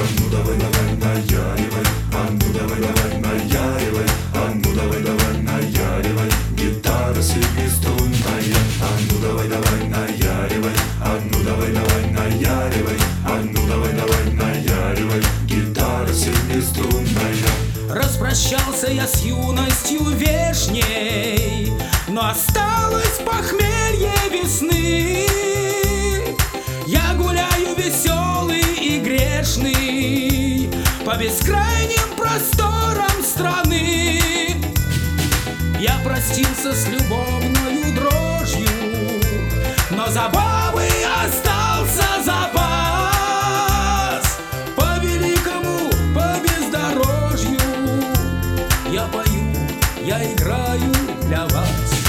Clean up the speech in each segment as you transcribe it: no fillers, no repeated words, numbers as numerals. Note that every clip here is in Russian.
ну давай, давай, наяривай, а ну давай, давай, наяривай, а ну давай, давай, наяривай, гитара семиструнная, а ну давай, давай, наяривай, а ну давай, давай, наяривай, а ну давай, давай, наяривай, гитара семиструнная. Распрощался я с юностью вешней, но осталось похмелье весны. Я гуляю веселый и грешный по бескрайним просторам страны. Я простился с любовною дрожью, но забавы остался запас. По великому, по бездорожью я пою, я играю для вас.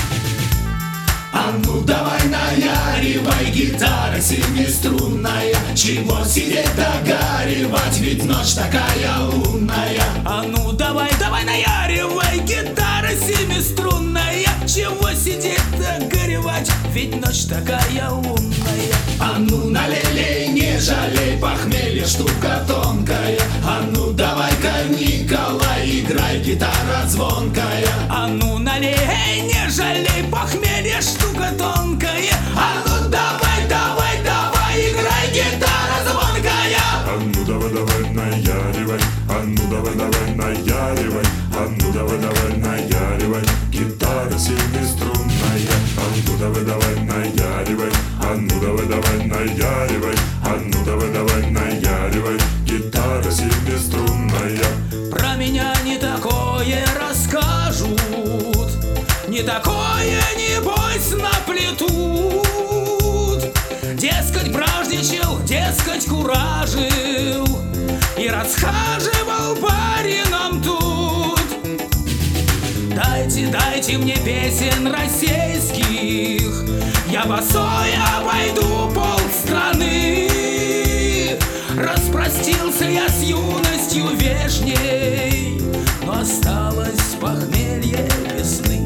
А ну давай наяривай, гитара семиструнная, чего сидеть догоривать, ведь ночь такая лунная. А ну давай, давай наяривай, гитара семиструнная, чего сидеть горевать, ведь ночь такая лунная. А ну налей, не жалей, похмелье штука тонкая. А ну давай-ка, Николай, играй, гитара звонкая. А ну налей, не жалей, похмелье штука тонкая. А ну давай, давай, давай, играй, гитара звонкая. А ну давай, давай, наяривай, а ну давай, давай, наяривай, а ну давай, давай, наяривай, гитара семиструнная, а ну давай, давай, наяривай, а ну давай, давай, наяривай, а ну давай, давай, наяривай, гитара семиструнная. Про меня не такое расскажут, не такое, небось, наплетут. Дескать, бражничал, дескать, куражил и расхаживал барином тут. Дайте, дайте мне песен российских, я босой обойду полстраны. Распростился я с юностью вешней, но осталось похмелье весны.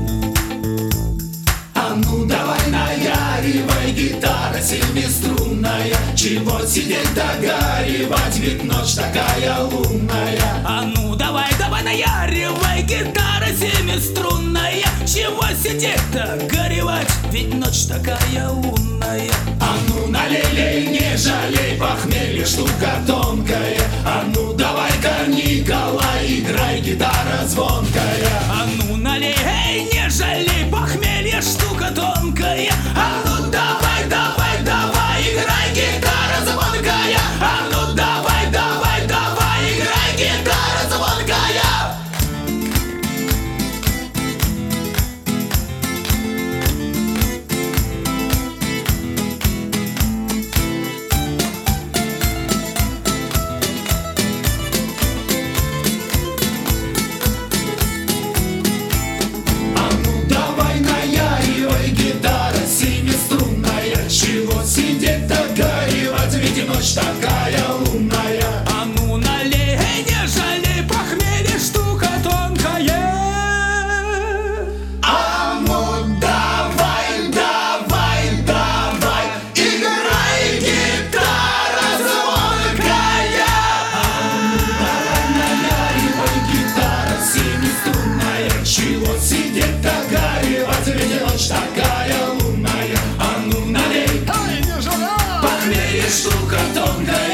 А ну давай наяривай, гитара семиструнная, чего сидеть догоривать, ведь ночь такая лунная. А ну давай, давай наяривай, гитара семиструнная, чего сидеть-то горевать, ведь ночь такая лунная. А ну налей, не жалей, похмелье штука тонкая. А ну давай-ка, Николай, играй, гитара звонкая. А ну налей, не жалей, похмелье штука тонкая. А ну давай, давай, давай, играй, гитара звонкая. А ну давай, давай, давай, играй, гитара звонкая. А ну давай наяривай, гитара семиструнная, чего сидеть догоривать, ведь ночь такая лунная. А ну налей, не жалей, похмелье штука тонкая. А ну давай, давай, давай, играй, гитара звонкая. А ну давай наяривай, гитара семиструнная, чего сидеть догоривать, ведь ночь такая лунная. А ну налей, похмелье штука тонкая.